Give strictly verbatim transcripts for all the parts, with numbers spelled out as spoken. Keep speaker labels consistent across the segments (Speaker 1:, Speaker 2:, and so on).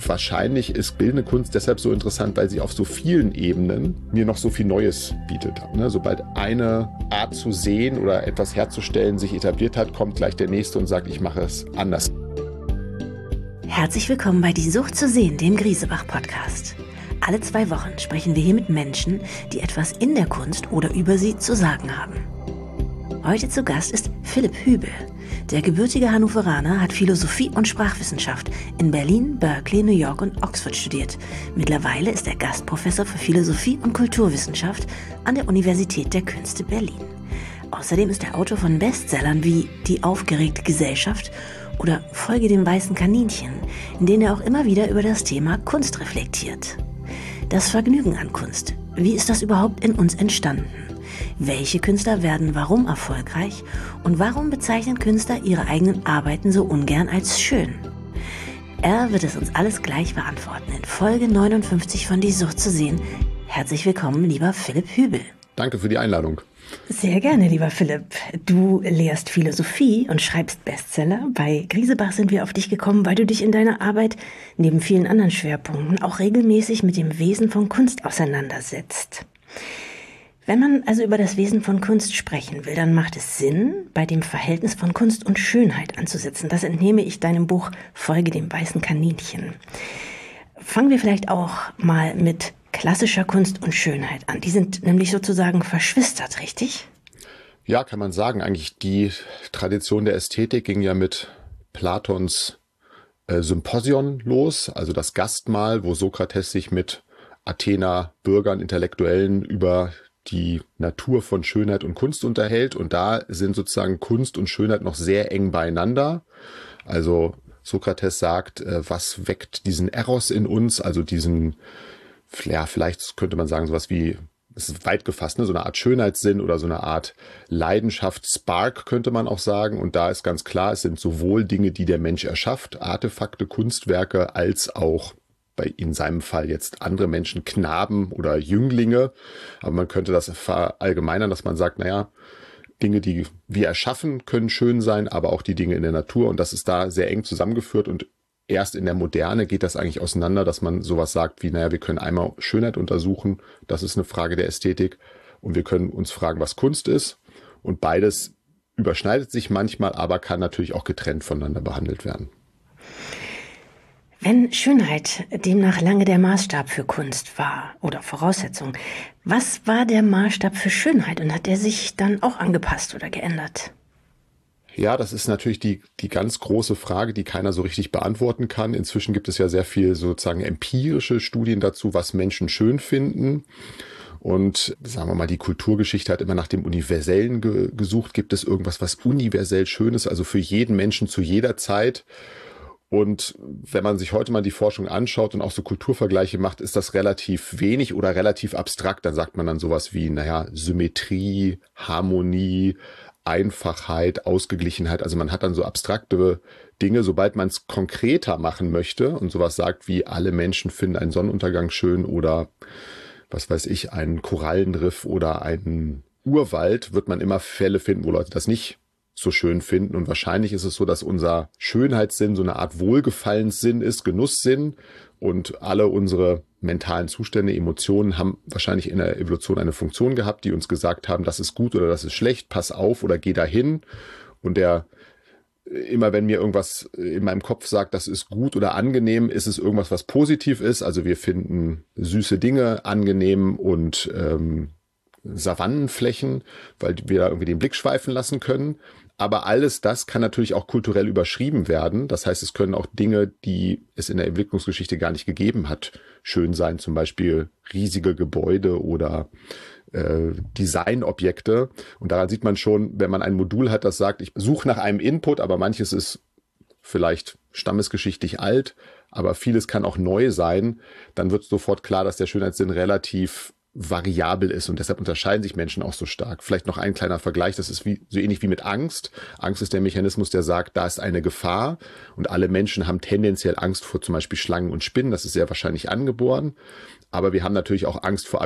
Speaker 1: wahrscheinlich ist bildende Kunst deshalb so interessant, weil sie auf so vielen Ebenen mir noch so viel Neues bietet. Sobald eine Art zu sehen oder etwas herzustellen sich etabliert hat, kommt gleich der nächste und sagt, ich mache es anders.
Speaker 2: Herzlich willkommen bei Die Sucht zu sehen, dem Griesebach-Podcast. Alle zwei Wochen sprechen wir hier mit Menschen, die etwas in der Kunst oder über sie zu sagen haben. Heute zu Gast ist Philipp Hübel. Der gebürtige Hannoveraner hat Philosophie und Sprachwissenschaft in Berlin, Berkeley, New York und Oxford studiert. Mittlerweile ist er Gastprofessor für Philosophie und Kulturwissenschaft an der Universität der Künste Berlin. Außerdem ist er Autor von Bestsellern wie Die aufgeregte Gesellschaft oder Folge dem weißen Kaninchen, in denen er auch immer wieder über das Thema Kunst reflektiert. Das Vergnügen an Kunst. Wie ist das überhaupt in uns entstanden? Welche Künstler werden warum erfolgreich und warum bezeichnen Künstler ihre eigenen Arbeiten so ungern als schön? Er wird es uns alles gleich beantworten in Folge neunundfünfzig von Die Sucht zu sehen. Herzlich willkommen, lieber Philipp Hübel.
Speaker 1: Danke für die Einladung.
Speaker 2: Sehr gerne, lieber Philipp. Du lehrst Philosophie und schreibst Bestseller. Bei Griesebach sind wir auf dich gekommen, weil du dich in deiner Arbeit neben vielen anderen Schwerpunkten auch regelmäßig mit dem Wesen von Kunst auseinandersetzt. Wenn man also über das Wesen von Kunst sprechen will, dann macht es Sinn, bei dem Verhältnis von Kunst und Schönheit anzusetzen. Das entnehme ich deinem Buch Folge dem weißen Kaninchen. Fangen wir vielleicht auch mal mit klassischer Kunst und Schönheit an. Die sind nämlich sozusagen verschwistert, richtig?
Speaker 1: Ja, kann man sagen. Eigentlich die Tradition der Ästhetik ging ja mit Platons äh, Symposion los, also das Gastmahl, wo Sokrates sich mit Athener Bürgern, Intellektuellen über die Natur von Schönheit und Kunst unterhält. Und da sind sozusagen Kunst und Schönheit noch sehr eng beieinander. Also Sokrates sagt, äh, was weckt diesen Eros in uns, also diesen, ja, vielleicht könnte man sagen, sowas wie, es ist weit gefasst, ne, so eine Art Schönheitssinn oder so eine Art Leidenschaft, Spark könnte man auch sagen. Und da ist ganz klar, es sind sowohl Dinge, die der Mensch erschafft, Artefakte, Kunstwerke, als auch bei in seinem Fall jetzt andere Menschen, Knaben oder Jünglinge. Aber man könnte das verallgemeinern, dass man sagt, naja, Dinge, die wir erschaffen, können schön sein, aber auch die Dinge in der Natur. Und das ist da sehr eng zusammengeführt. Und erst in der Moderne geht das eigentlich auseinander, dass man sowas sagt wie, naja, wir können einmal Schönheit untersuchen. Das ist eine Frage der Ästhetik. Und wir können uns fragen, was Kunst ist. Und beides überschneidet sich manchmal, aber kann natürlich auch getrennt voneinander behandelt werden.
Speaker 2: Wenn Schönheit demnach lange der Maßstab für Kunst war oder Voraussetzung, was war der Maßstab für Schönheit und hat er sich dann auch angepasst oder geändert?
Speaker 1: Ja, das ist natürlich die, die ganz große Frage, die keiner so richtig beantworten kann. Inzwischen gibt es ja sehr viel sozusagen empirische Studien dazu, was Menschen schön finden. Und sagen wir mal, die Kulturgeschichte hat immer nach dem Universellen ge- gesucht. Gibt es irgendwas, was universell schön ist, also für jeden Menschen zu jeder Zeit? Und wenn man sich heute mal die Forschung anschaut und auch so Kulturvergleiche macht, ist das relativ wenig oder relativ abstrakt. Dann sagt man dann sowas wie, naja, Symmetrie, Harmonie, Einfachheit, Ausgeglichenheit. Also man hat dann so abstrakte Dinge. Sobald man es konkreter machen möchte und sowas sagt wie, alle Menschen finden einen Sonnenuntergang schön oder was weiß ich, einen Korallenriff oder einen Urwald, wird man immer Fälle finden, wo Leute das nicht so schön finden. Und wahrscheinlich ist es so, dass unser Schönheitssinn so eine Art Wohlgefallenssinn ist, Genusssinn. Und alle unsere mentalen Zustände, Emotionen haben wahrscheinlich in der Evolution eine Funktion gehabt, die uns gesagt haben, das ist gut oder das ist schlecht, pass auf oder geh dahin. Und der, immer wenn mir irgendwas in meinem Kopf sagt, das ist gut oder angenehm, ist es irgendwas, was positiv ist. Also wir finden süße Dinge angenehm und ähm, Savannenflächen, weil wir da irgendwie den Blick schweifen lassen können. Aber alles das kann natürlich auch kulturell überschrieben werden. Das heißt, es können auch Dinge, die es in der Entwicklungsgeschichte gar nicht gegeben hat, schön sein. Zum Beispiel riesige Gebäude oder äh, Designobjekte. Und daran sieht man schon, wenn man ein Modul hat, das sagt, ich suche nach einem Input, aber manches ist vielleicht stammesgeschichtlich alt, aber vieles kann auch neu sein, dann wird sofort klar, dass der Schönheitssinn relativ variabel ist und deshalb unterscheiden sich Menschen auch so stark. Vielleicht noch ein kleiner Vergleich, das ist wie, so ähnlich wie mit Angst. Angst ist der Mechanismus, der sagt, da ist eine Gefahr und alle Menschen haben tendenziell Angst vor zum Beispiel Schlangen und Spinnen, das ist sehr wahrscheinlich angeboren, aber wir haben natürlich auch Angst vor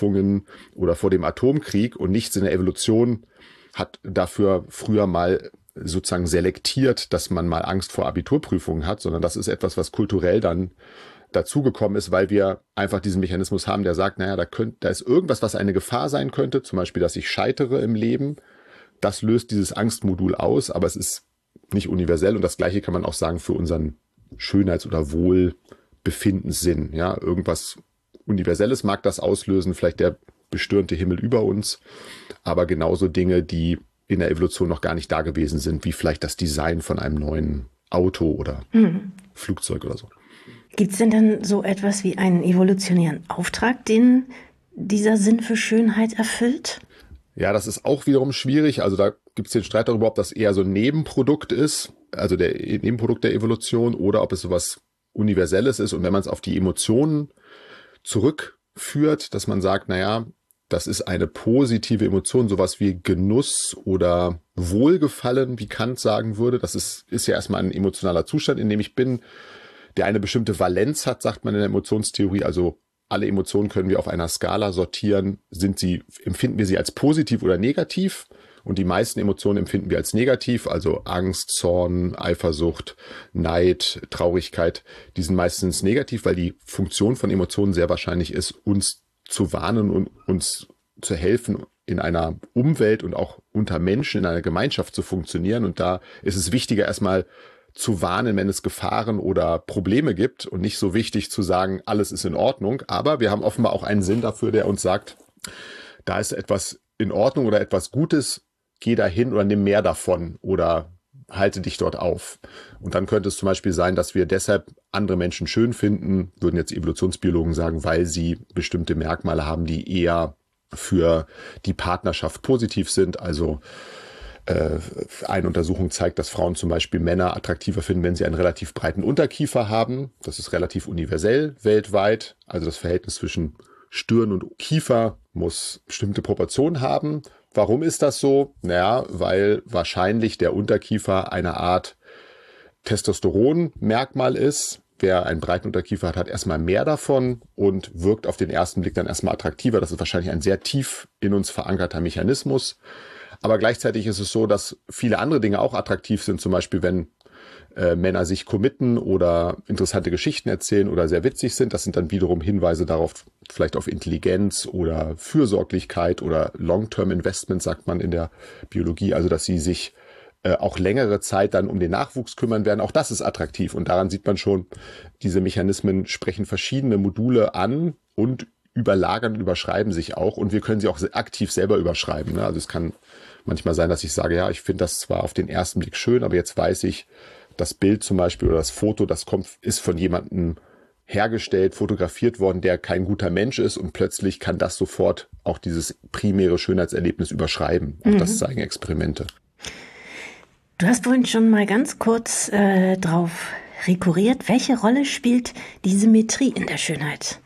Speaker 1: Abiturprüfungen oder vor dem Atomkrieg und nichts in der Evolution hat dafür früher mal sozusagen selektiert, dass man mal Angst vor Abiturprüfungen hat, sondern das ist etwas, was kulturell dann dazugekommen ist, weil wir einfach diesen Mechanismus haben, der sagt, naja, da, könnt, da ist irgendwas, was eine Gefahr sein könnte, zum Beispiel, dass ich scheitere im Leben. Das löst dieses Angstmodul aus, aber es ist nicht universell und das Gleiche kann man auch sagen für unseren Schönheits- oder Wohlbefindenssinn. Ja, irgendwas Universelles mag das auslösen, vielleicht der bestürmte Himmel über uns, aber genauso Dinge, die in der Evolution noch gar nicht da gewesen sind, wie vielleicht das Design von einem neuen Auto oder mhm. Flugzeug oder so.
Speaker 2: Gibt es denn dann so etwas wie einen evolutionären Auftrag, den dieser Sinn für Schönheit erfüllt?
Speaker 1: Ja, das ist auch wiederum schwierig. Also da gibt es den Streit darüber, ob das eher so ein Nebenprodukt ist, also der Nebenprodukt der Evolution, oder ob es sowas Universelles ist. Und wenn man es auf die Emotionen zurückführt, dass man sagt, naja, das ist eine positive Emotion, sowas wie Genuss oder Wohlgefallen, wie Kant sagen würde. Das ist, ist ja erstmal ein emotionaler Zustand, in dem ich bin, der eine bestimmte Valenz hat, sagt man in der Emotionstheorie. Also alle Emotionen können wir auf einer Skala sortieren. Sind sie, empfinden wir sie als positiv oder negativ? Und die meisten Emotionen empfinden wir als negativ, also Angst, Zorn, Eifersucht, Neid, Traurigkeit. Die sind meistens negativ, weil die Funktion von Emotionen sehr wahrscheinlich ist, uns zu warnen und uns zu helfen, in einer Umwelt und auch unter Menschen in einer Gemeinschaft zu funktionieren. Und da ist es wichtiger, erstmal zu warnen, wenn es Gefahren oder Probleme gibt und nicht so wichtig zu sagen, alles ist in Ordnung. Aber wir haben offenbar auch einen Sinn dafür, der uns sagt, da ist etwas in Ordnung oder etwas Gutes, geh dahin oder nimm mehr davon oder halte dich dort auf. Und dann könnte es zum Beispiel sein, dass wir deshalb andere Menschen schön finden, würden jetzt Evolutionsbiologen sagen, weil sie bestimmte Merkmale haben, die eher für die Partnerschaft positiv sind. Also äh, eine Untersuchung zeigt, dass Frauen zum Beispiel Männer attraktiver finden, wenn sie einen relativ breiten Unterkiefer haben. Das ist relativ universell weltweit. Also das Verhältnis zwischen Stirn und Kiefer muss bestimmte Proportionen haben. Warum ist das so? Naja, weil wahrscheinlich der Unterkiefer eine Art Testosteron-Merkmal ist. Wer einen breiten Unterkiefer hat, hat erstmal mehr davon und wirkt auf den ersten Blick dann erstmal attraktiver. Das ist wahrscheinlich ein sehr tief in uns verankerter Mechanismus. Aber gleichzeitig ist es so, dass viele andere Dinge auch attraktiv sind. Zum Beispiel, wenn äh, Männer sich committen oder interessante Geschichten erzählen oder sehr witzig sind. Das sind dann wiederum Hinweise darauf, vielleicht auf Intelligenz oder Fürsorglichkeit oder Long-Term-Investment, sagt man in der Biologie. Also, dass sie sich äh, auch längere Zeit dann um den Nachwuchs kümmern werden. Auch das ist attraktiv. Und daran sieht man schon, diese Mechanismen sprechen verschiedene Module an und überlagern und überschreiben sich auch. Und wir können sie auch aktiv selber überschreiben. Ne? Also es kann manchmal sein, dass ich sage, ja, ich finde das zwar auf den ersten Blick schön, aber jetzt weiß ich, das Bild zum Beispiel oder das Foto, das kommt, ist von jemandem hergestellt, fotografiert worden, der kein guter Mensch ist, und plötzlich kann das sofort auch dieses primäre Schönheitserlebnis überschreiben. Auch mhm. das zeigen Experimente.
Speaker 2: Du hast vorhin schon mal ganz kurz äh, drauf rekurriert. Welche Rolle spielt die Symmetrie in der Schönheit?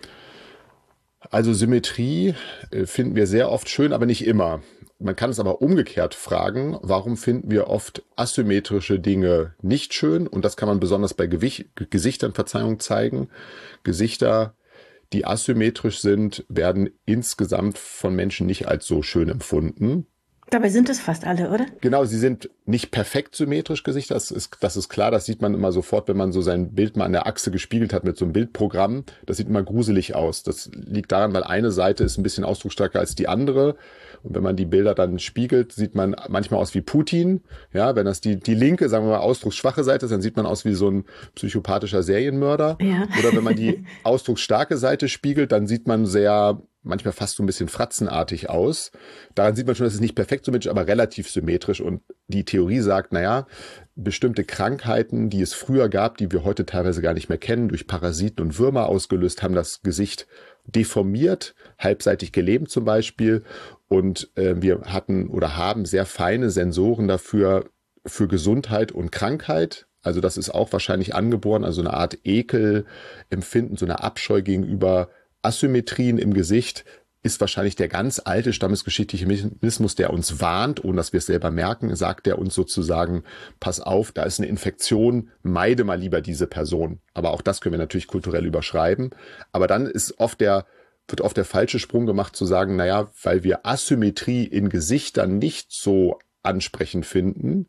Speaker 1: Also Symmetrie äh, finden wir sehr oft schön, aber nicht immer. Man kann es aber umgekehrt fragen, warum finden wir oft asymmetrische Dinge nicht schön? Und das kann man besonders bei Gewicht, Gesichtern, Verzeihung, zeigen. Gesichter, die asymmetrisch sind, werden insgesamt von Menschen nicht als so schön empfunden.
Speaker 2: Dabei sind es fast alle, oder?
Speaker 1: Genau, sie sind nicht perfekt symmetrisch Gesichter, das ist, das ist klar, das sieht man immer sofort, wenn man so sein Bild mal an der Achse gespiegelt hat mit so einem Bildprogramm. Das sieht immer gruselig aus. Das liegt daran, weil eine Seite ist ein bisschen ausdrucksstärker als die andere. Und wenn man die Bilder dann spiegelt, sieht man manchmal aus wie Putin. Ja, wenn das die, die linke, sagen wir mal, ausdrucksschwache Seite ist, dann sieht man aus wie so ein psychopathischer Serienmörder. Ja. Oder wenn man die ausdrucksstarke Seite spiegelt, dann sieht man sehr, manchmal fast so ein bisschen fratzenartig aus. Daran sieht man schon, dass es nicht perfekt symmetrisch, aber relativ symmetrisch. Und die Theorie sagt, naja, bestimmte Krankheiten, die es früher gab, die wir heute teilweise gar nicht mehr kennen, durch Parasiten und Würmer ausgelöst, haben das Gesicht deformiert, halbseitig gelähmt zum Beispiel. Und äh, wir hatten oder haben sehr feine Sensoren dafür, für Gesundheit und Krankheit. Also das ist auch wahrscheinlich angeboren, also eine Art Ekelempfinden, so eine Abscheu gegenüber Asymmetrien im Gesicht ist wahrscheinlich der ganz alte stammesgeschichtliche Mechanismus, der uns warnt, ohne dass wir es selber merken, sagt der uns sozusagen, pass auf, da ist eine Infektion, meide mal lieber diese Person. Aber auch das können wir natürlich kulturell überschreiben. Aber dann ist oft der, wird oft der falsche Sprung gemacht zu sagen, naja, weil wir Asymmetrie in Gesichtern nicht so ansprechend finden,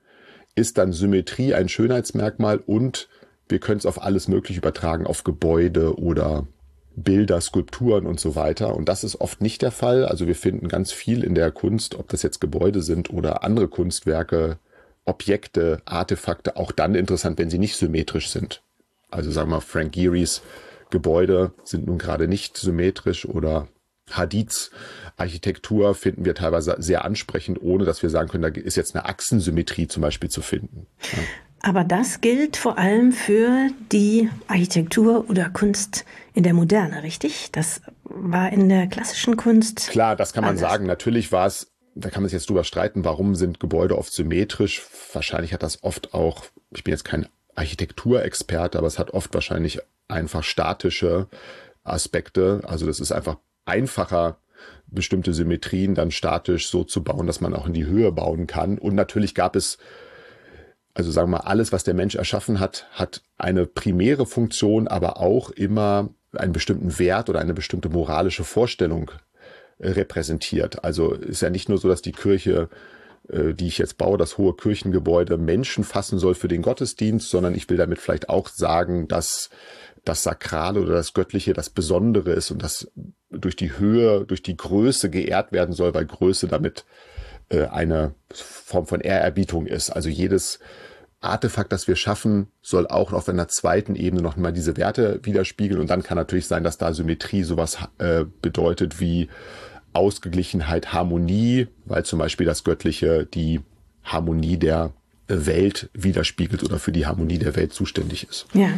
Speaker 1: ist dann Symmetrie ein Schönheitsmerkmal und wir können es auf alles Mögliche übertragen, auf Gebäude oder Bilder, Skulpturen und so weiter. Und das ist oft nicht der Fall. Also wir finden ganz viel in der Kunst, ob das jetzt Gebäude sind oder andere Kunstwerke, Objekte, Artefakte, auch dann interessant, wenn sie nicht symmetrisch sind. Also sagen wir mal, Frank Gehry's Gebäude sind nun gerade nicht symmetrisch oder Hadids Architektur finden wir teilweise sehr ansprechend, ohne dass wir sagen können, da ist jetzt eine Achsensymmetrie zum Beispiel zu finden. Ja.
Speaker 2: Aber das gilt vor allem für die Architektur oder Kunst in der Moderne, richtig? Das war in der klassischen Kunst.
Speaker 1: Klar, das kann man
Speaker 2: anders.
Speaker 1: sagen. Natürlich war es, da kann man sich jetzt drüber streiten, warum sind Gebäude oft symmetrisch. Wahrscheinlich hat das oft auch, ich bin jetzt kein Architekturexperte, aber es hat oft wahrscheinlich einfach statische Aspekte. Also das ist einfach einfacher, bestimmte Symmetrien dann statisch so zu bauen, dass man auch in die Höhe bauen kann. Und natürlich gab es, also sagen wir mal, alles, was der Mensch erschaffen hat, hat eine primäre Funktion, aber auch immer einen bestimmten Wert oder eine bestimmte moralische Vorstellung repräsentiert. Also ist ja nicht nur so, dass die Kirche, die ich jetzt baue, das hohe Kirchengebäude, Menschen fassen soll für den Gottesdienst, sondern ich will damit vielleicht auch sagen, dass das Sakrale oder das Göttliche das Besondere ist und das durch die Höhe, durch die Größe geehrt werden soll, weil Größe damit äh, eine Form von Ehrerbietung ist. Also jedes Artefakt, das wir schaffen, soll auch auf einer zweiten Ebene noch mal diese Werte widerspiegeln. Und dann kann natürlich sein, dass da Symmetrie sowas äh, bedeutet wie Ausgeglichenheit, Harmonie, weil zum Beispiel das Göttliche die Harmonie der Welt widerspiegelt oder für die Harmonie der Welt zuständig ist.
Speaker 2: Ja.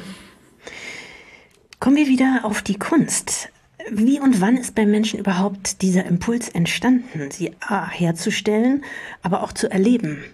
Speaker 2: Kommen wir wieder auf die Kunst. Wie und wann ist beim Menschen überhaupt dieser Impuls entstanden, sie A, herzustellen, aber auch zu erleben?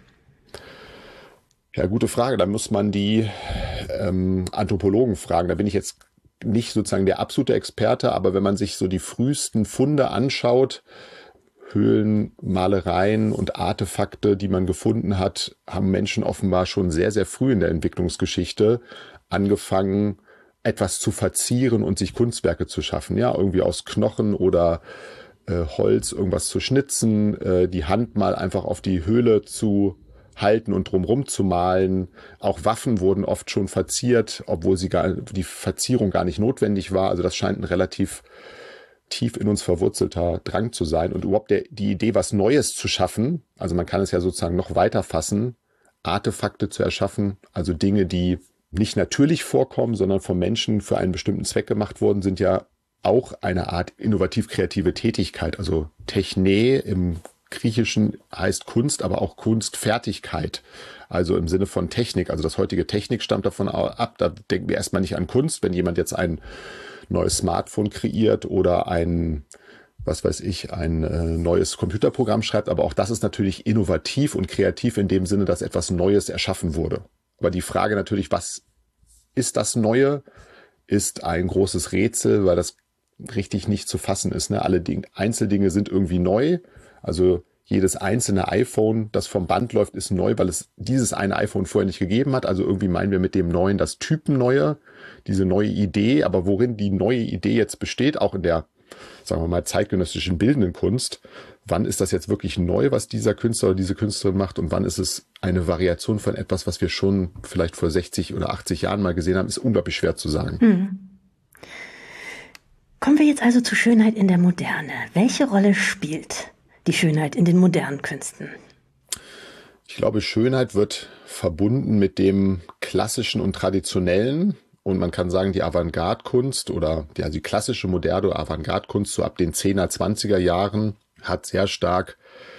Speaker 1: Ja, gute Frage. Da muss man die ähm, Anthropologen fragen. Da bin ich jetzt nicht sozusagen der absolute Experte, aber wenn man sich so die frühesten Funde anschaut, Höhlen, Malereien und Artefakte, die man gefunden hat, haben Menschen offenbar schon sehr, sehr früh in der Entwicklungsgeschichte angefangen, etwas zu verzieren und sich Kunstwerke zu schaffen. Ja, irgendwie aus Knochen oder äh, Holz irgendwas zu schnitzen, äh, die Hand mal einfach auf die Höhle zu halten und drumherum zu malen. Auch Waffen wurden oft schon verziert, obwohl sie gar, die Verzierung gar nicht notwendig war. Also das scheint ein relativ tief in uns verwurzelter Drang zu sein. Und überhaupt der, die Idee, was Neues zu schaffen, also man kann es ja sozusagen noch weiter fassen, Artefakte zu erschaffen, also Dinge, die nicht natürlich vorkommen, sondern vom Menschen für einen bestimmten Zweck gemacht worden, sind ja auch eine Art innovativ-kreative Tätigkeit. Also Techne im Griechischen heißt Kunst, aber auch Kunstfertigkeit. Also im Sinne von Technik. Also das heutige Technik stammt davon ab. Da denken wir erstmal nicht an Kunst. Wenn jemand jetzt ein neues Smartphone kreiert oder ein, was weiß ich, ein äh, neues Computerprogramm schreibt. Aber auch das ist natürlich innovativ und kreativ in dem Sinne, dass etwas Neues erschaffen wurde. Aber die Frage natürlich, was ist das Neue, ist ein großes Rätsel, weil das richtig nicht zu fassen ist. Ne? Alle Dinge, Einzeldinge sind irgendwie neu. Also jedes einzelne iPhone, das vom Band läuft, ist neu, weil es dieses eine iPhone vorher nicht gegeben hat. Also irgendwie meinen wir mit dem Neuen das Typenneue, diese neue Idee. Aber worin die neue Idee jetzt besteht, auch in der, sagen wir mal, zeitgenössischen bildenden Kunst, wann ist das jetzt wirklich neu, was dieser Künstler oder diese Künstlerin macht und wann ist es eine Variation von etwas, was wir schon vielleicht vor sechzig oder achtzig Jahren mal gesehen haben, ist unglaublich schwer zu sagen.
Speaker 2: Hm. Kommen wir jetzt also zur Schönheit in der Moderne. Welche Rolle spielt die Schönheit in den modernen Künsten?
Speaker 1: Ich glaube, Schönheit wird verbunden mit dem Klassischen und Traditionellen. Und man kann sagen, die Avantgarde-Kunst oder die, also die klassische moderne Avantgarde-Kunst so ab den zehner, zwanziger Jahren hat sehr stark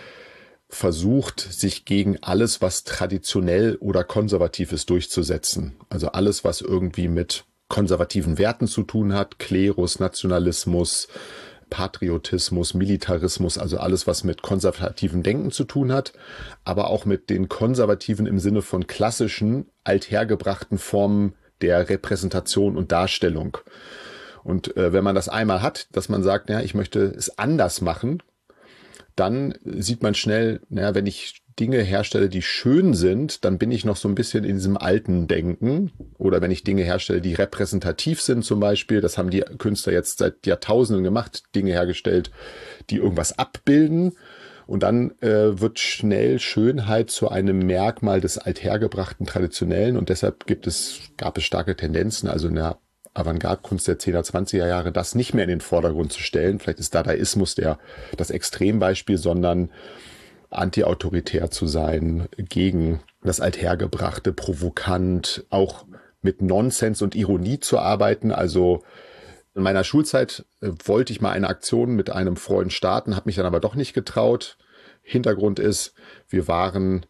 Speaker 1: versucht, sich gegen alles, was traditionell oder konservativ ist, durchzusetzen. Also alles, was irgendwie mit konservativen Werten zu tun hat, Klerus, Nationalismus, Patriotismus, Militarismus, also alles, was mit konservativem Denken zu tun hat, aber auch mit den konservativen im Sinne von klassischen, althergebrachten Formen der Repräsentation und Darstellung. Und äh, wenn man das einmal hat, dass man sagt, ja, ich möchte es anders machen, dann sieht man schnell, naja, wenn ich Dinge herstelle, die schön sind, dann bin ich noch so ein bisschen in diesem alten Denken. Oder wenn ich Dinge herstelle, die repräsentativ sind zum Beispiel, das haben die Künstler jetzt seit Jahrtausenden gemacht, Dinge hergestellt, die irgendwas abbilden. Und dann äh, wird schnell Schönheit zu einem Merkmal des althergebrachten Traditionellen und deshalb gibt es, gab es starke Tendenzen, also in der Avantgarde-Kunst der zehner, zwanziger Jahre, das nicht mehr in den Vordergrund zu stellen. Vielleicht ist Dadaismus der, das Extrembeispiel, sondern antiautoritär zu sein, gegen das Althergebrachte, provokant, auch mit Nonsens und Ironie zu arbeiten. Also in meiner Schulzeit äh, wollte ich mal eine Aktion mit einem Freund starten, habe mich dann aber doch nicht getraut. Hintergrund ist, wir waren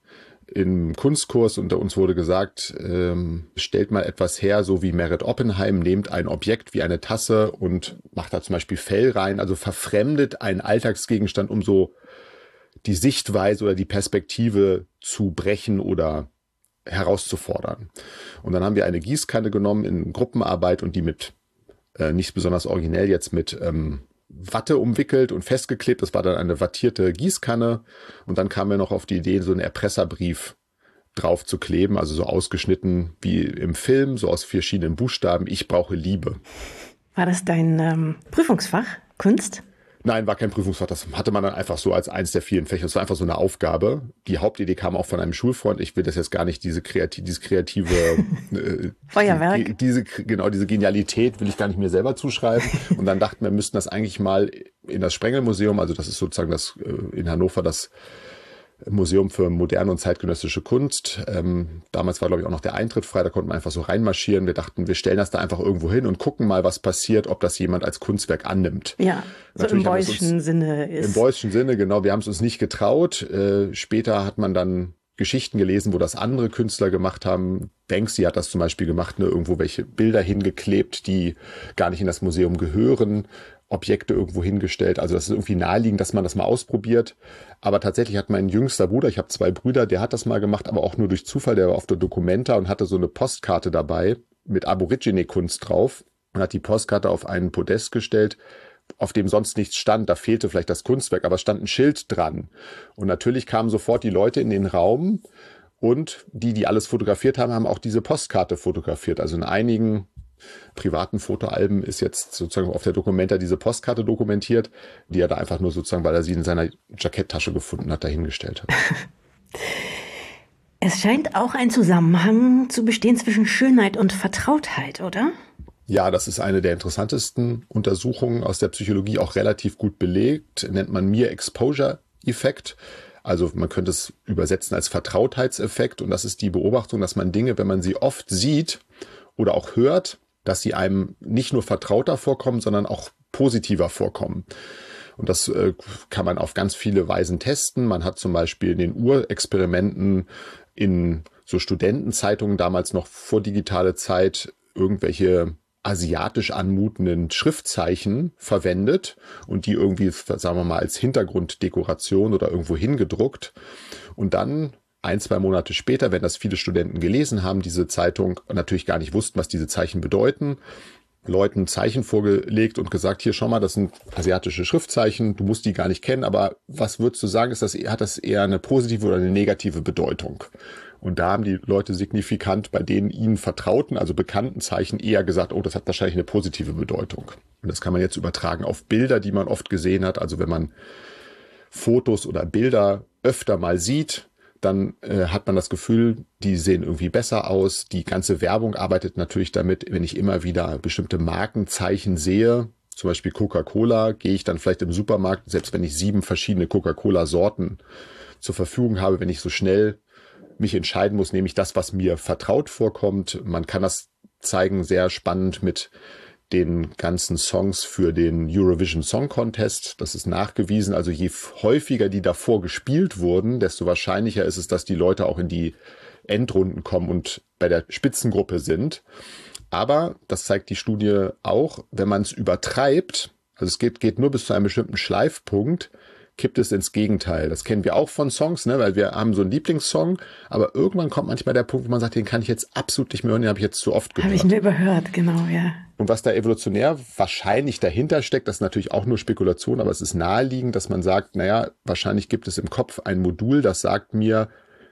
Speaker 1: im Kunstkurs und uns wurde gesagt, ähm, stellt mal etwas her, so wie Meret Oppenheim, nehmt ein Objekt wie eine Tasse und macht da zum Beispiel Fell rein, also verfremdet einen Alltagsgegenstand, um so die Sichtweise oder die Perspektive zu brechen oder herauszufordern. Und dann haben wir eine Gießkanne genommen in Gruppenarbeit und die mit, äh, nicht besonders originell, jetzt mit ähm, Watte umwickelt und festgeklebt. Das war dann eine wattierte Gießkanne. Und dann kamen wir noch auf die Idee, so einen Erpresserbrief drauf zu kleben, also so ausgeschnitten wie im Film, so aus verschiedenen Buchstaben. Ich brauche Liebe.
Speaker 2: War das dein ähm, Prüfungsfach, Kunst?
Speaker 1: Nein, war kein Prüfungsfach. Das hatte man dann einfach so als eins der vielen Fächer. Das war einfach so eine Aufgabe. Die Hauptidee kam auch von einem Schulfreund. Ich will das jetzt gar nicht, diese kreative, dieses kreative äh,
Speaker 2: Feuerwerk.
Speaker 1: Die, diese, genau, diese Genialität will ich gar nicht mir selber zuschreiben. Und dann dachten wir, müssten das eigentlich mal in das Sprengelmuseum, also das ist sozusagen das äh, in Hannover das Museum für moderne und zeitgenössische Kunst. Ähm, damals war, glaube ich, auch noch der Eintritt frei, da konnte man einfach so reinmarschieren. Wir dachten, wir stellen das da einfach irgendwo hin und gucken mal, was passiert, ob das jemand als Kunstwerk annimmt.
Speaker 2: Ja, so im Beuysschen Sinne ist.
Speaker 1: Im Beuysschen Sinne, genau. Wir haben es uns nicht getraut. Äh, später hat man dann Geschichten gelesen, wo das andere Künstler gemacht haben. Banksy hat das zum Beispiel gemacht, ne, irgendwo welche Bilder hingeklebt, die gar nicht in das Museum gehören. Objekte irgendwo hingestellt. Also das ist irgendwie naheliegend, dass man das mal ausprobiert. Aber tatsächlich hat mein jüngster Bruder, ich habe zwei Brüder, der hat das mal gemacht, aber auch nur durch Zufall. Der war auf der Documenta und hatte so eine Postkarte dabei mit Aborigine-Kunst drauf und hat die Postkarte auf einen Podest gestellt, auf dem sonst nichts stand. Da fehlte vielleicht das Kunstwerk, aber es stand ein Schild dran. Und natürlich kamen sofort die Leute in den Raum und die, die alles fotografiert haben, haben auch diese Postkarte fotografiert. Also in einigen privaten Fotoalben ist jetzt sozusagen auf der Documenta diese Postkarte dokumentiert, die er da einfach nur sozusagen, weil er sie in seiner Jacketttasche gefunden hat, dahingestellt hat.
Speaker 2: Es scheint auch ein Zusammenhang zu bestehen zwischen Schönheit und Vertrautheit, oder?
Speaker 1: Ja, das ist eine der interessantesten Untersuchungen aus der Psychologie, auch relativ gut belegt, nennt man Mere-Exposure-Effekt. Also man könnte es übersetzen als Vertrautheitseffekt und das ist die Beobachtung, dass man Dinge, wenn man sie oft sieht oder auch hört, dass sie einem nicht nur vertrauter vorkommen, sondern auch positiver vorkommen. Und das äh, kann man auf ganz viele Weisen testen. Man hat zum Beispiel in den Urexperimenten in so Studentenzeitungen, damals noch vor digitale Zeit, irgendwelche asiatisch anmutenden Schriftzeichen verwendet und die irgendwie, sagen wir mal, als Hintergrunddekoration oder irgendwo hingedruckt. Und dann ein, zwei Monate später, wenn das viele Studenten gelesen haben, diese Zeitung, und natürlich gar nicht wussten, was diese Zeichen bedeuten, Leuten Zeichen vorgelegt und gesagt, hier schau mal, das sind asiatische Schriftzeichen, du musst die gar nicht kennen, aber was würdest du sagen, ist das, hat das eher eine positive oder eine negative Bedeutung? Und da haben die Leute signifikant bei denen ihnen vertrauten, also bekannten Zeichen eher gesagt, oh, das hat wahrscheinlich eine positive Bedeutung. Und das kann man jetzt übertragen auf Bilder, die man oft gesehen hat. Also wenn man Fotos oder Bilder öfter mal sieht, dann äh, hat man das Gefühl, die sehen irgendwie besser aus. Die ganze Werbung arbeitet natürlich damit, wenn ich immer wieder bestimmte Markenzeichen sehe, zum Beispiel Coca-Cola, gehe ich dann vielleicht im Supermarkt, selbst wenn ich sieben verschiedene Coca-Cola-Sorten zur Verfügung habe, wenn ich so schnell mich entscheiden muss, nehme ich das, was mir vertraut vorkommt. Man kann das zeigen, sehr spannend mit den ganzen Songs für den Eurovision Song Contest. Das ist nachgewiesen. Also je häufiger die davor gespielt wurden, desto wahrscheinlicher ist es, dass die Leute auch in die Endrunden kommen und bei der Spitzengruppe sind. Aber, das zeigt die Studie auch, wenn man es übertreibt, also es geht, geht nur bis zu einem bestimmten Schleifpunkt, kippt es ins Gegenteil. Das kennen wir auch von Songs, ne, weil wir haben so einen Lieblingssong, aber irgendwann kommt manchmal der Punkt, wo man sagt, den kann ich jetzt absolut nicht mehr hören, den habe ich jetzt zu oft gehört.
Speaker 2: Habe ich mir überhört, genau, ja.
Speaker 1: Und was da evolutionär wahrscheinlich dahinter steckt, das ist natürlich auch nur Spekulation, aber es ist naheliegend, dass man sagt, naja, wahrscheinlich gibt es im Kopf ein Modul, das sagt mir,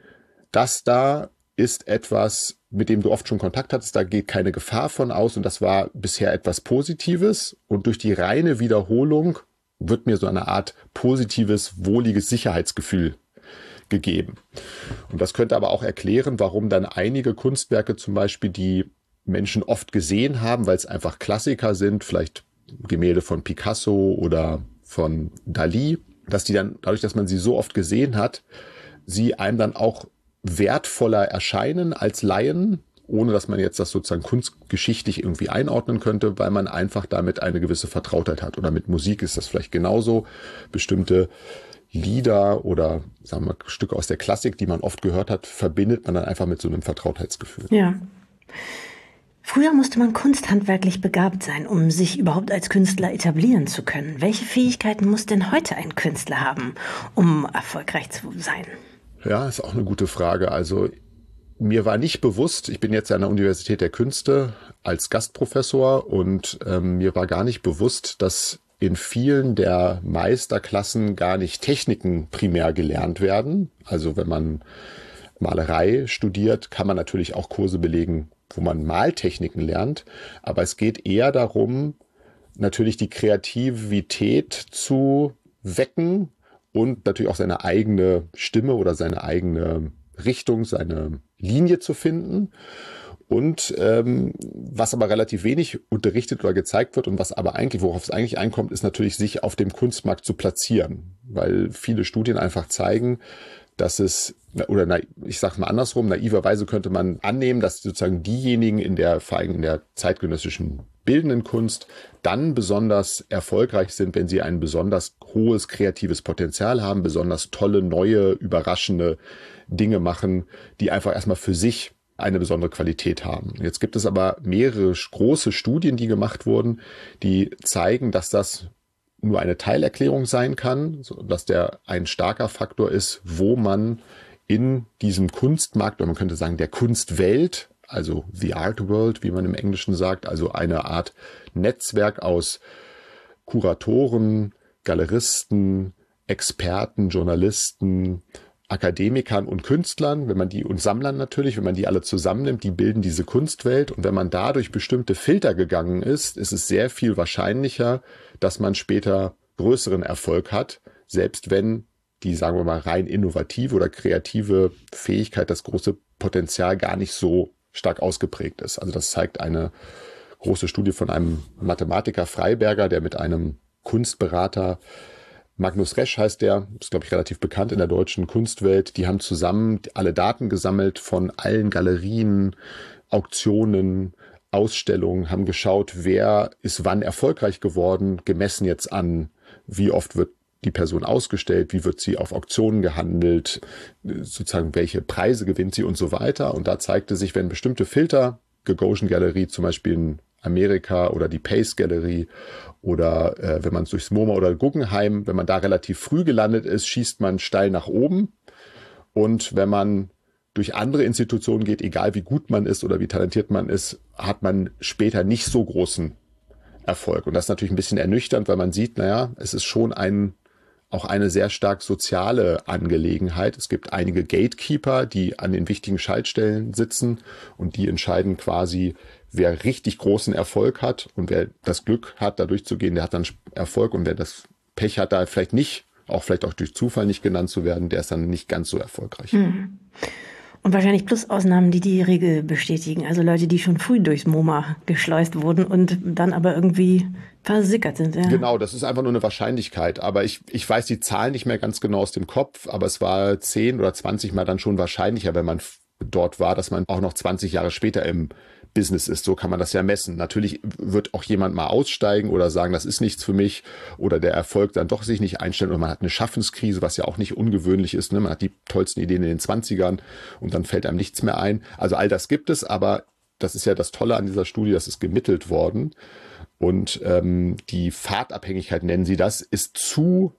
Speaker 1: das da ist etwas, mit dem du oft schon Kontakt hattest, da geht keine Gefahr von aus und das war bisher etwas Positives und durch die reine Wiederholung wird mir so eine Art positives, wohliges Sicherheitsgefühl gegeben. Und das könnte aber auch erklären, warum dann einige Kunstwerke zum Beispiel, die Menschen oft gesehen haben, weil es einfach Klassiker sind, vielleicht Gemälde von Picasso oder von Dali, dass die dann, dadurch, dass man sie so oft gesehen hat, sie einem dann auch wertvoller erscheinen als Laien, ohne dass man jetzt das sozusagen kunstgeschichtlich irgendwie einordnen könnte, weil man einfach damit eine gewisse Vertrautheit hat. Oder mit Musik ist das vielleicht genauso. Bestimmte Lieder oder sagen wir Stücke aus der Klassik, die man oft gehört hat, verbindet man dann einfach mit so einem Vertrautheitsgefühl.
Speaker 2: Ja. Früher musste man kunsthandwerklich begabt sein, um sich überhaupt als Künstler etablieren zu können. Welche Fähigkeiten muss denn heute ein Künstler haben, um erfolgreich zu sein?
Speaker 1: Ja, ist auch eine gute Frage. Also mir war nicht bewusst, ich bin jetzt an der Universität der Künste als Gastprofessor und ähm, mir war gar nicht bewusst, dass in vielen der Meisterklassen gar nicht Techniken primär gelernt werden. Also wenn man Malerei studiert, kann man natürlich auch Kurse belegen, wo man Maltechniken lernt. Aber es geht eher darum, natürlich die Kreativität zu wecken und natürlich auch seine eigene Stimme oder seine eigene Richtung, seine Linie zu finden. Und ähm, was aber relativ wenig unterrichtet oder gezeigt wird und was aber eigentlich, worauf es eigentlich einkommt, ist natürlich, sich auf dem Kunstmarkt zu platzieren. Weil viele Studien einfach zeigen, dass es, oder na, ich sage mal andersrum, naiverweise könnte man annehmen, dass sozusagen diejenigen in der, vor allem in der zeitgenössischen bildenden Kunst dann besonders erfolgreich sind, wenn sie ein besonders hohes kreatives Potenzial haben, besonders tolle, neue, überraschende Dinge machen, die einfach erstmal für sich eine besondere Qualität haben. Jetzt gibt es aber mehrere große Studien, die gemacht wurden, die zeigen, dass das nur eine Teilerklärung sein kann, dass der ein starker Faktor ist, wo man in diesem Kunstmarkt, oder man könnte sagen der Kunstwelt, also the art world, wie man im Englischen sagt, also eine Art Netzwerk aus Kuratoren, Galeristen, Experten, Journalisten, Akademikern und Künstlern, wenn man die und Sammlern natürlich, wenn man die alle zusammennimmt, die bilden diese Kunstwelt. Und wenn man da durch bestimmte Filter gegangen ist, ist es sehr viel wahrscheinlicher, dass man später größeren Erfolg hat, selbst wenn die, sagen wir mal, rein innovative oder kreative Fähigkeit, das große Potenzial gar nicht so stark ausgeprägt ist. Also das zeigt eine große Studie von einem Mathematiker Freiberger, der mit einem Kunstberater, Magnus Resch heißt der, ist glaube ich relativ bekannt in der deutschen Kunstwelt. Die haben zusammen alle Daten gesammelt von allen Galerien, Auktionen, Ausstellungen, haben geschaut, wer ist wann erfolgreich geworden, gemessen jetzt an, wie oft wird die Person ausgestellt, wie wird sie auf Auktionen gehandelt, sozusagen welche Preise gewinnt sie und so weiter. Und da zeigte sich, wenn bestimmte Filter, Gagosian Galerie zum Beispiel in Amerika oder die Pace Galerie oder äh, wenn man durchs MoMA oder Guggenheim, wenn man da relativ früh gelandet ist, schießt man steil nach oben. Und wenn man durch andere Institutionen geht, egal wie gut man ist oder wie talentiert man ist, hat man später nicht so großen Erfolg. Und das ist natürlich ein bisschen ernüchternd, weil man sieht, naja, es ist schon ein auch eine sehr stark soziale Angelegenheit. Es gibt einige Gatekeeper, die an den wichtigen Schaltstellen sitzen und die entscheiden quasi, wer richtig großen Erfolg hat und wer das Glück hat, da durchzugehen, der hat dann Erfolg, und wer das Pech hat, da vielleicht nicht, auch vielleicht auch durch Zufall nicht genannt zu werden, der ist dann nicht ganz so erfolgreich.
Speaker 2: Mhm. Und wahrscheinlich plus Ausnahmen, die die Regel bestätigen. Also Leute, die schon früh durchs MoMA geschleust wurden und dann aber irgendwie versickert sind. Ja.
Speaker 1: Genau, das ist einfach nur eine Wahrscheinlichkeit. Aber ich, ich weiß die Zahlen nicht mehr ganz genau aus dem Kopf, aber es war zehn oder zwanzig Mal dann schon wahrscheinlicher, wenn man dort war, dass man auch noch zwanzig Jahre später im Business ist. So kann man das ja messen. Natürlich wird auch jemand mal aussteigen oder sagen, das ist nichts für mich, oder der Erfolg dann doch sich nicht einstellen, oder man hat eine Schaffenskrise, was ja auch nicht ungewöhnlich ist. Ne? Man hat die tollsten Ideen in den zwanzigern und dann fällt einem nichts mehr ein. Also all das gibt es, aber das ist ja das Tolle an dieser Studie, das ist gemittelt worden. Und ähm, die Fahrtabhängigkeit, nennen sie das, ist zu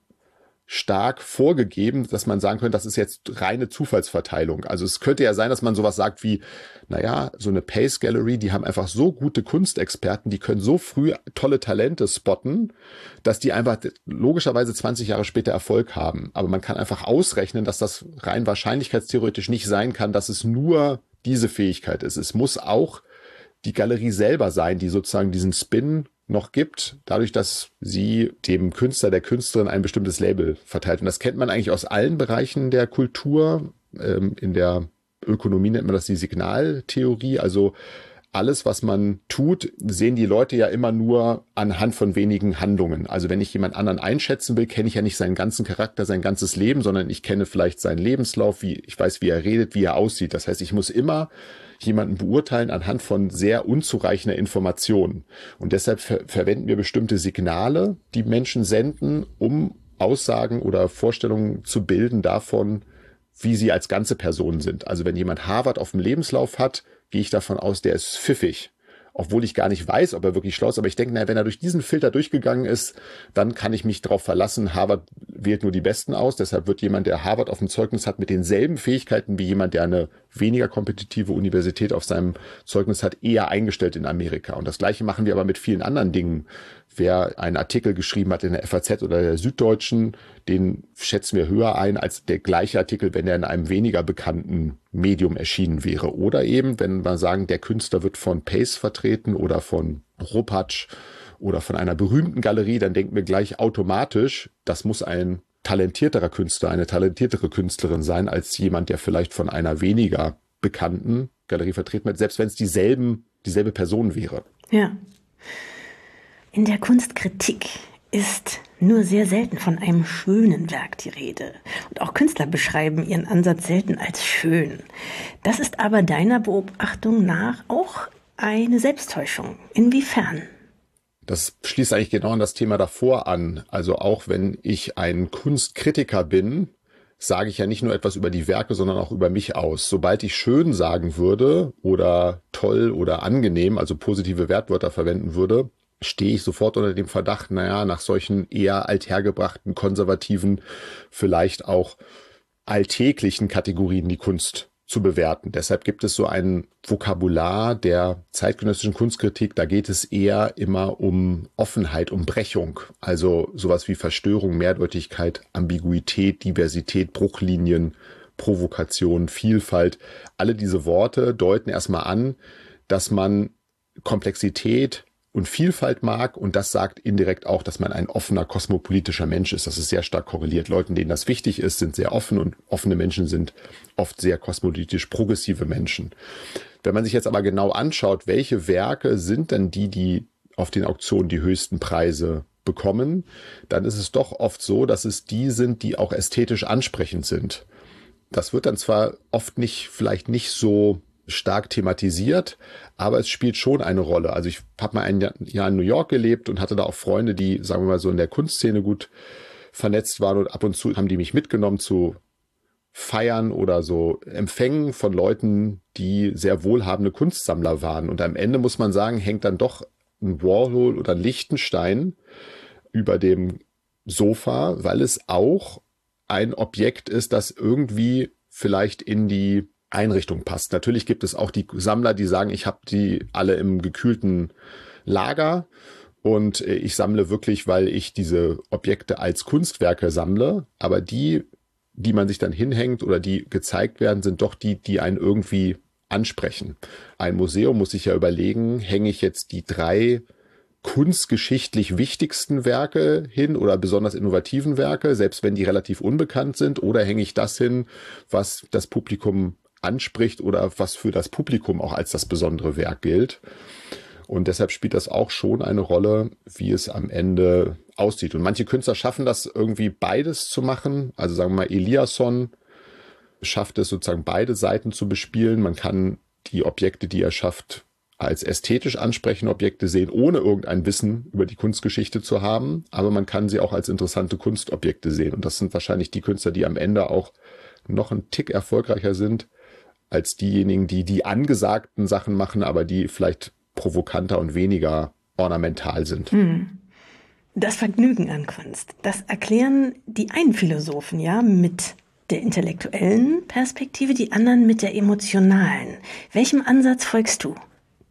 Speaker 1: stark vorgegeben, dass man sagen könnte, das ist jetzt reine Zufallsverteilung. Also es könnte ja sein, dass man sowas sagt wie, naja, so eine Pace Gallery, die haben einfach so gute Kunstexperten, die können so früh tolle Talente spotten, dass die einfach logischerweise zwanzig Jahre später Erfolg haben. Aber man kann einfach ausrechnen, dass das rein wahrscheinlichkeitstheoretisch nicht sein kann, dass es nur diese Fähigkeit ist. Es muss auch die Galerie selber sein, die sozusagen diesen Spin noch gibt, dadurch, dass sie dem Künstler, der Künstlerin ein bestimmtes Label verteilt. Und das kennt man eigentlich aus allen Bereichen der Kultur. Ähm, in der Ökonomie nennt man das die Signaltheorie. Also alles, was man tut, sehen die Leute ja immer nur anhand von wenigen Handlungen. Also wenn ich jemand anderen einschätzen will, kenne ich ja nicht seinen ganzen Charakter, sein ganzes Leben, sondern ich kenne vielleicht seinen Lebenslauf, wie ich weiß, wie er redet, wie er aussieht. Das heißt, ich muss immer jemanden beurteilen anhand von sehr unzureichender Information. Und deshalb ver- verwenden wir bestimmte Signale, die Menschen senden, um Aussagen oder Vorstellungen zu bilden davon, wie sie als ganze Person sind. Also wenn jemand Harvard auf dem Lebenslauf hat, gehe ich davon aus, der ist pfiffig. Obwohl ich gar nicht weiß, ob er wirklich schlau ist. Aber ich denke, na, wenn er durch diesen Filter durchgegangen ist, dann kann ich mich darauf verlassen, Harvard wählt nur die Besten aus. Deshalb wird jemand, der Harvard auf dem Zeugnis hat, mit denselben Fähigkeiten wie jemand, der eine weniger kompetitive Universität auf seinem Zeugnis hat, eher eingestellt in Amerika. Und das Gleiche machen wir aber mit vielen anderen Dingen. Wer einen Artikel geschrieben hat in der F A Z oder der Süddeutschen, den schätzen wir höher ein als der gleiche Artikel, wenn er in einem weniger bekannten Medium erschienen wäre. Oder eben, wenn wir sagen, der Künstler wird von Pace vertreten oder von Rupatsch oder von einer berühmten Galerie, dann denken wir gleich automatisch, das muss ein talentierterer Künstler, eine talentiertere Künstlerin sein, als jemand, der vielleicht von einer weniger bekannten Galerie vertreten wird, selbst wenn es dieselben, dieselbe Person wäre.
Speaker 2: Ja. In der Kunstkritik ist nur sehr selten von einem schönen Werk die Rede. Und auch Künstler beschreiben ihren Ansatz selten als schön. Das ist aber deiner Beobachtung nach auch eine Selbsttäuschung. Inwiefern?
Speaker 1: Das schließt eigentlich genau an das Thema davor an. Also auch wenn ich ein Kunstkritiker bin, sage ich ja nicht nur etwas über die Werke, sondern auch über mich aus. Sobald ich schön sagen würde oder toll oder angenehm, also positive Wertwörter verwenden würde, stehe ich sofort unter dem Verdacht, naja, nach solchen eher althergebrachten, konservativen, vielleicht auch alltäglichen Kategorien die Kunst zu bewerten. Deshalb gibt es so ein Vokabular der zeitgenössischen Kunstkritik, da geht es eher immer um Offenheit, um Brechung. Also sowas wie Verstörung, Mehrdeutigkeit, Ambiguität, Diversität, Bruchlinien, Provokation, Vielfalt. Alle diese Worte deuten erstmal an, dass man Komplexität und Vielfalt mag, und das sagt indirekt auch, dass man ein offener, kosmopolitischer Mensch ist. Das ist sehr stark korreliert. Leuten, denen das wichtig ist, sind sehr offen, und offene Menschen sind oft sehr kosmopolitisch progressive Menschen. Wenn man sich jetzt aber genau anschaut, welche Werke sind denn die, die auf den Auktionen die höchsten Preise bekommen, dann ist es doch oft so, dass es die sind, die auch ästhetisch ansprechend sind. Das wird dann zwar oft nicht, vielleicht nicht so stark thematisiert, aber es spielt schon eine Rolle. Also ich habe mal ein Jahr in New York gelebt und hatte da auch Freunde, die, sagen wir mal so, in der Kunstszene gut vernetzt waren, und ab und zu haben die mich mitgenommen zu Feiern oder so Empfängen von Leuten, die sehr wohlhabende Kunstsammler waren. Und am Ende muss man sagen, hängt dann doch ein Warhol oder ein Lichtenstein über dem Sofa, weil es auch ein Objekt ist, das irgendwie vielleicht in die Einrichtung passt. Natürlich gibt es auch die Sammler, die sagen, ich habe die alle im gekühlten Lager und ich sammle wirklich, weil ich diese Objekte als Kunstwerke sammle. Aber die, die man sich dann hinhängt oder die gezeigt werden, sind doch die, die einen irgendwie ansprechen. Ein Museum muss sich ja überlegen, hänge ich jetzt die drei kunstgeschichtlich wichtigsten Werke hin oder besonders innovativen Werke, selbst wenn die relativ unbekannt sind, oder hänge ich das hin, was das Publikum anspricht oder was für das Publikum auch als das besondere Werk gilt. Und deshalb spielt das auch schon eine Rolle, wie es am Ende aussieht. Und manche Künstler schaffen das irgendwie beides zu machen. Also sagen wir mal, Eliasson schafft es sozusagen beide Seiten zu bespielen. Man kann die Objekte, die er schafft, als ästhetisch ansprechende Objekte sehen, ohne irgendein Wissen über die Kunstgeschichte zu haben. Aber man kann sie auch als interessante Kunstobjekte sehen. Und das sind wahrscheinlich die Künstler, die am Ende auch noch einen Tick erfolgreicher sind als diejenigen, die die angesagten Sachen machen, aber die vielleicht provokanter und weniger ornamental sind.
Speaker 2: Das Vergnügen an Kunst, das erklären die einen Philosophen ja mit der intellektuellen Perspektive, die anderen mit der emotionalen. Welchem Ansatz folgst du?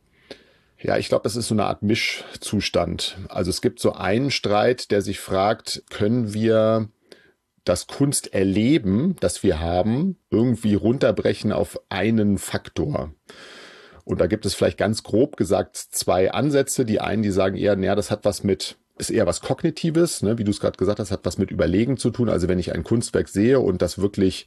Speaker 1: Ja, ich glaube, das ist so eine Art Mischzustand. Also es gibt so einen Streit, der sich fragt, können wir das Kunsterleben, das wir haben, irgendwie runterbrechen auf einen Faktor? Und da gibt es vielleicht ganz grob gesagt zwei Ansätze. Die einen, die sagen eher, naja, das hat was mit, ist eher was Kognitives, ne? Wie du es gerade gesagt hast, hat was mit Überlegen zu tun. Also wenn ich ein Kunstwerk sehe und das wirklich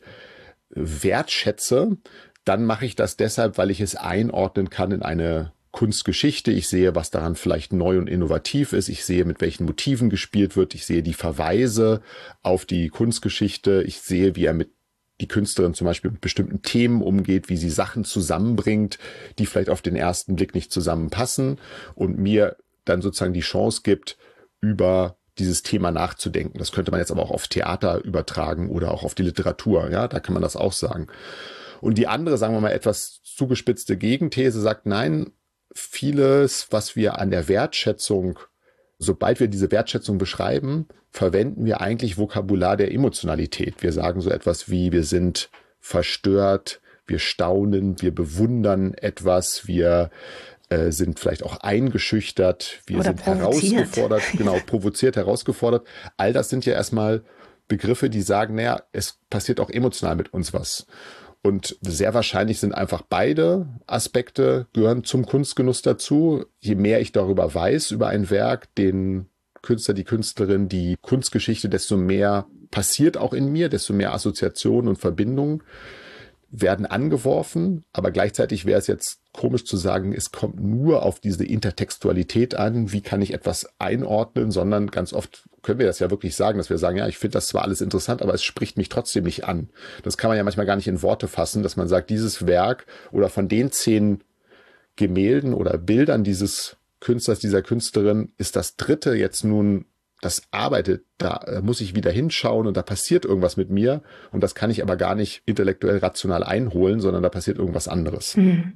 Speaker 1: wertschätze, dann mache ich das deshalb, weil ich es einordnen kann in eine Kunstgeschichte. Ich sehe, was daran vielleicht neu und innovativ ist. Ich sehe, mit welchen Motiven gespielt wird. Ich sehe die Verweise auf die Kunstgeschichte. Ich sehe, wie er mit die Künstlerin zum Beispiel mit bestimmten Themen umgeht, wie sie Sachen zusammenbringt, die vielleicht auf den ersten Blick nicht zusammenpassen und mir dann sozusagen die Chance gibt, über dieses Thema nachzudenken. Das könnte man jetzt aber auch auf Theater übertragen oder auch auf die Literatur. Ja, da kann man das auch sagen. Und die andere, sagen wir mal, etwas zugespitzte Gegenthese sagt, nein, vieles, was wir an der Wertschätzung, sobald wir diese Wertschätzung beschreiben, verwenden wir eigentlich Vokabular der Emotionalität. Wir sagen so etwas wie, wir sind verstört, wir staunen, wir bewundern etwas, wir äh, sind vielleicht auch eingeschüchtert, wir
Speaker 2: Oder
Speaker 1: sind herausgefordert, genau, provoziert, herausgefordert. All das sind ja erstmal Begriffe, die sagen, naja, es passiert auch emotional mit uns was. Und sehr wahrscheinlich sind einfach beide Aspekte, gehören zum Kunstgenuss dazu. Je mehr ich darüber weiß, über ein Werk, den Künstler, die Künstlerin, die Kunstgeschichte, desto mehr passiert auch in mir, desto mehr Assoziationen und Verbindungen werden angeworfen. Aber gleichzeitig wäre es jetzt komisch zu sagen, es kommt nur auf diese Intertextualität an, wie kann ich etwas einordnen, sondern ganz oft können wir das ja wirklich sagen, dass wir sagen, ja, ich finde das zwar alles interessant, aber es spricht mich trotzdem nicht an. Das kann man ja manchmal gar nicht in Worte fassen, dass man sagt, dieses Werk oder von den zehn Gemälden oder Bildern dieses Künstlers, dieser Künstlerin ist das dritte jetzt nun, das arbeitet, da muss ich wieder hinschauen und da passiert irgendwas mit mir und das kann ich aber gar nicht intellektuell rational einholen, sondern da passiert irgendwas anderes.
Speaker 2: Mhm.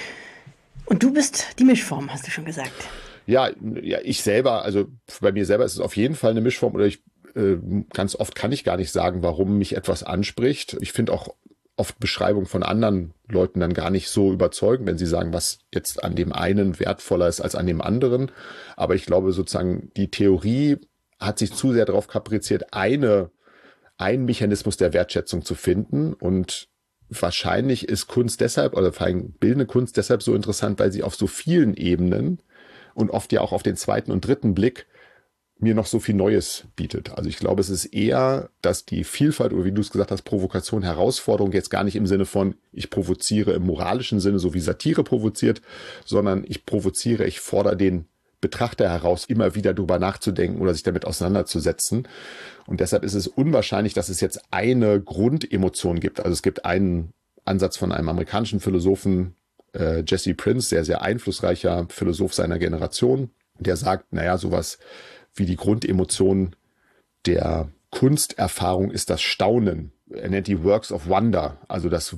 Speaker 2: Und du bist die Mischform, hast du schon gesagt.
Speaker 1: Ja, ja, ich selber, also bei mir selber ist es auf jeden Fall eine Mischform oder ich, äh, ganz oft kann ich gar nicht sagen, warum mich etwas anspricht. Ich finde auch oft Beschreibungen von anderen Leuten dann gar nicht so überzeugend, wenn sie sagen, was jetzt an dem einen wertvoller ist als an dem anderen. Aber ich glaube sozusagen, die Theorie hat sich zu sehr darauf kapriziert, eine, einen Mechanismus der Wertschätzung zu finden. Und wahrscheinlich ist Kunst deshalb, oder vor allem bildende Kunst deshalb so interessant, weil sie auf so vielen Ebenen und oft ja auch auf den zweiten und dritten Blick mir noch so viel Neues bietet. Also ich glaube, es ist eher, dass die Vielfalt, oder wie du es gesagt hast, Provokation, Herausforderung, jetzt gar nicht im Sinne von, ich provoziere im moralischen Sinne, so wie Satire provoziert, sondern ich provoziere, ich fordere den Betrachter heraus, immer wieder drüber nachzudenken oder sich damit auseinanderzusetzen. Und deshalb ist es unwahrscheinlich, dass es jetzt eine Grundemotion gibt. Also es gibt einen Ansatz von einem amerikanischen Philosophen, äh, Jesse Prince, sehr, sehr einflussreicher Philosoph seiner Generation, der sagt, naja, sowas wie die Grundemotion der Kunsterfahrung ist das Staunen. Er nennt die Works of Wonder, also das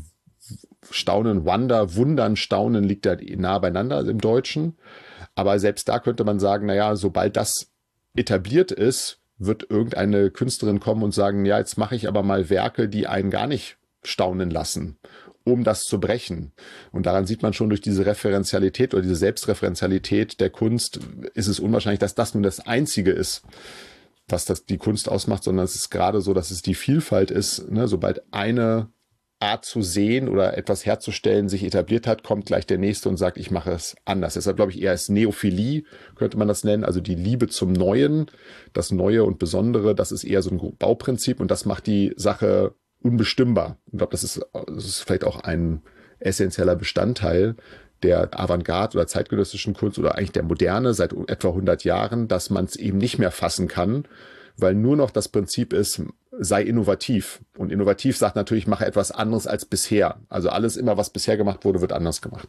Speaker 1: Staunen, Wonder, Wundern, Staunen liegt da nah beieinander im Deutschen. Aber selbst da könnte man sagen, naja, sobald das etabliert ist, wird irgendeine Künstlerin kommen und sagen, ja, jetzt mache ich aber mal Werke, die einen gar nicht staunen lassen, um das zu brechen. Und daran sieht man schon durch diese Referenzialität oder diese Selbstreferenzialität der Kunst, ist es unwahrscheinlich, dass das nun das Einzige ist, was das die Kunst ausmacht, sondern es ist gerade so, dass es die Vielfalt ist, ne? Sobald eine Art zu sehen oder etwas herzustellen sich etabliert hat, kommt gleich der Nächste und sagt, ich mache es anders. Deshalb glaube ich eher als Neophilie, könnte man das nennen, also die Liebe zum Neuen, das Neue und Besondere, das ist eher so ein Bauprinzip und das macht die Sache unbestimmbar. Ich glaube, das ist, das ist vielleicht auch ein essentieller Bestandteil der Avantgarde oder zeitgenössischen Kunst oder eigentlich der Moderne seit etwa hundert Jahren, dass man es eben nicht mehr fassen kann, weil nur noch das Prinzip ist, sei innovativ. Und innovativ sagt natürlich, mache etwas anderes als bisher. Also alles immer, was bisher gemacht wurde, wird anders gemacht.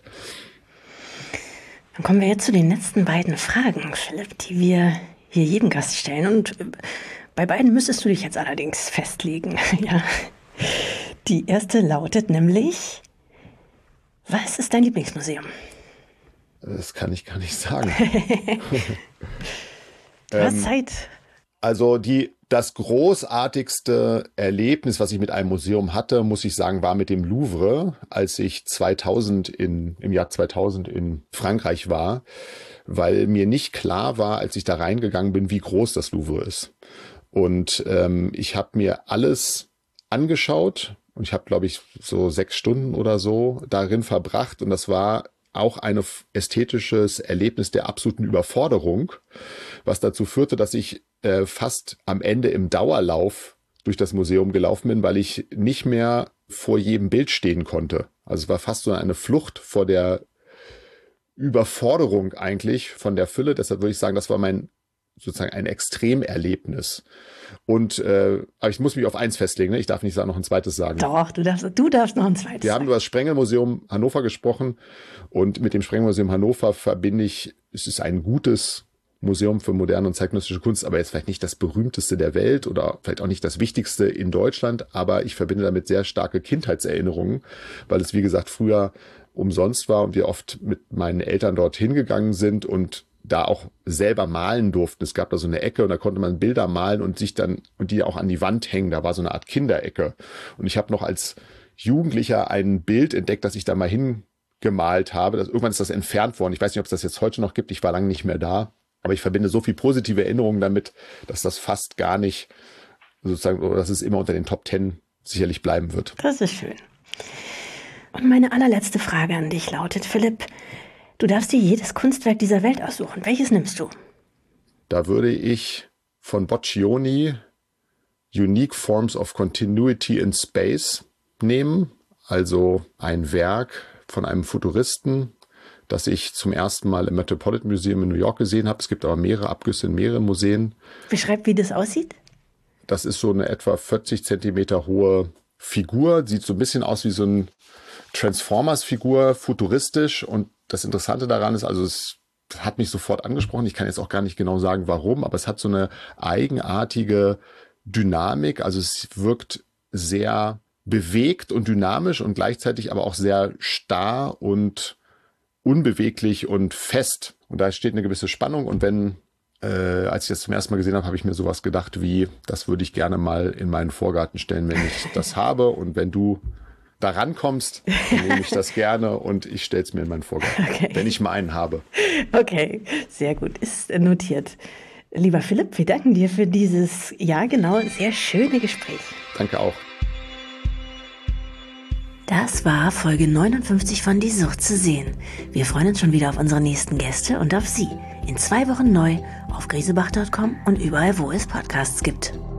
Speaker 2: Dann kommen wir jetzt zu den letzten beiden Fragen, Philipp, die wir hier jedem Gast stellen. Und bei beiden müsstest du dich jetzt allerdings festlegen. Ja. Die erste lautet nämlich, was ist dein Lieblingsmuseum?
Speaker 1: Das kann ich gar nicht sagen.
Speaker 2: Du hast Zeit.
Speaker 1: Also die, das großartigste Erlebnis, was ich mit einem Museum hatte, muss ich sagen, war mit dem Louvre, als ich zweitausend in, im Jahr zweitausend in Frankreich war, weil mir nicht klar war, als ich da reingegangen bin, wie groß das Louvre ist. Und ähm, ich habe mir alles angeschaut und ich habe, glaube ich, so sechs Stunden oder so darin verbracht und das war auch ein ästhetisches Erlebnis der absoluten Überforderung, was dazu führte, dass ich äh, fast am Ende im Dauerlauf durch das Museum gelaufen bin, weil ich nicht mehr vor jedem Bild stehen konnte. Also es war fast so eine Flucht vor der Überforderung eigentlich, von der Fülle. Deshalb würde ich sagen, das war mein sozusagen ein Extremerlebnis. Und äh, aber ich muss mich auf eins festlegen, ne? Ich darf nicht noch ein zweites sagen.
Speaker 2: Doch, du darfst, du darfst noch ein zweites
Speaker 1: Wir haben
Speaker 2: sagen.
Speaker 1: über das Sprengelmuseum Hannover gesprochen und mit dem Sprengelmuseum Hannover verbinde ich, es ist ein gutes Museum für moderne und zeitgenössische Kunst, aber jetzt vielleicht nicht das berühmteste der Welt oder vielleicht auch nicht das wichtigste in Deutschland, aber ich verbinde damit sehr starke Kindheitserinnerungen, weil es wie gesagt früher umsonst war und wir oft mit meinen Eltern dort hingegangen sind und da auch selber malen durften. Es gab da so eine Ecke und da konnte man Bilder malen und sich dann und die auch an die Wand hängen. Da war so eine Art Kinderecke. Und ich habe noch als Jugendlicher ein Bild entdeckt, das ich da mal hingemalt habe. Das, irgendwann ist das entfernt worden. Ich weiß nicht, ob es das jetzt heute noch gibt. Ich war lange nicht mehr da. Aber ich verbinde so viel positive Erinnerungen damit, dass das fast gar nicht sozusagen, oder dass es immer unter den Top Ten sicherlich bleiben wird.
Speaker 2: Das ist schön. Und meine allerletzte Frage an dich lautet, Philipp, du darfst dir jedes Kunstwerk dieser Welt aussuchen. Welches nimmst du?
Speaker 1: Da würde ich von Boccioni Unique Forms of Continuity in Space nehmen. Also ein Werk von einem Futuristen, das ich zum ersten Mal im Metropolitan Museum in New York gesehen habe. Es gibt aber mehrere Abgüsse in mehreren Museen.
Speaker 2: Beschreib, wie das aussieht.
Speaker 1: Das ist so eine etwa vierzig Zentimeter hohe Figur. Sieht so ein bisschen aus wie so ein Transformers-Figur, futuristisch. Und das Interessante daran ist, also es hat mich sofort angesprochen. Ich kann jetzt auch gar nicht genau sagen, warum, aber es hat so eine eigenartige Dynamik. Also es wirkt sehr bewegt und dynamisch und gleichzeitig aber auch sehr starr und unbeweglich und fest. Und da steht eine gewisse Spannung. Und wenn, äh, als ich das zum ersten Mal gesehen habe, habe ich mir sowas gedacht wie, das würde ich gerne mal in meinen Vorgarten stellen, wenn ich das habe. Und wenn du da rankommst, dann nehme ich das gerne und ich stelle es mir in meinen Vorgarten, okay, wenn ich mal einen habe.
Speaker 2: Okay, sehr gut, ist notiert. Lieber Philipp, wir danken dir für dieses, ja genau, sehr schöne Gespräch.
Speaker 1: Danke auch.
Speaker 2: Das war Folge neunundfünfzig von Die Sucht zu sehen. Wir freuen uns schon wieder auf unsere nächsten Gäste und auf Sie. In zwei Wochen neu auf griesebach Punkt com und überall, wo es Podcasts gibt.